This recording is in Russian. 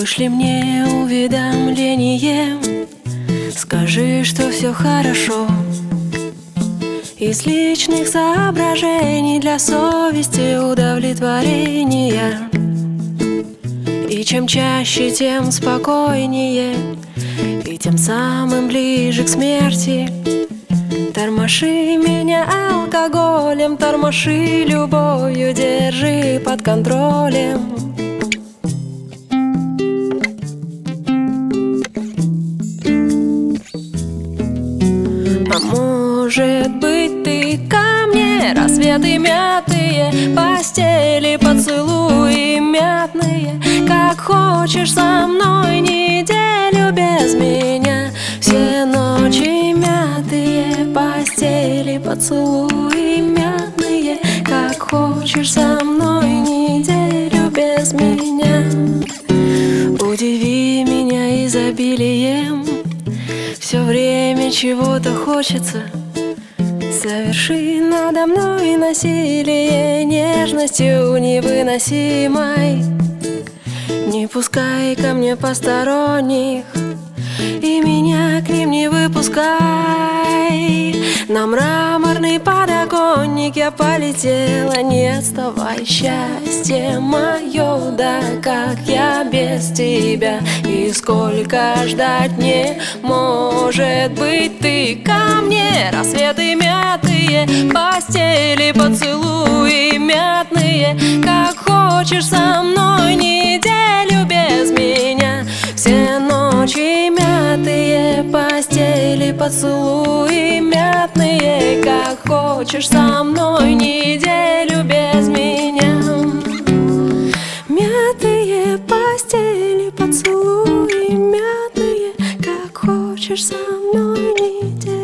Вышли мне уведомление, скажи, что все хорошо. Из личных соображений для совести удовлетворения. И чем чаще, тем спокойнее, и тем самым ближе к смерти. Тормоши меня алкоголем, тормоши любовью, держи под контролем. А может быть, ты ко мне, рассветы мятые, постели, поцелуи мятные. Как хочешь со мной неделю без меня. Все ночи мятые, постели, поцелуи мятные. Как хочешь со мной неделю без меня. Удиви меня изобилием, все время чего-то хочется. Соверши надо мной насилие нежностью невыносимой. Не пускай ко мне посторонних, и меня к ним не выпускай. На мраморный подоконник я полетела, не отставай, счастье мое, да как я без тебя, и сколько ждать мне. Может быть, ты ко мне, рассветы мятые, постели, поцелуи мятные. Как хочешь со мной неделю без меня. Все ночи мятые, постели, поцелуи мятные. Как хочешь со мной неделю без меня. Мятые постели, поцелуи мятные. Как хочешь со мной неделю.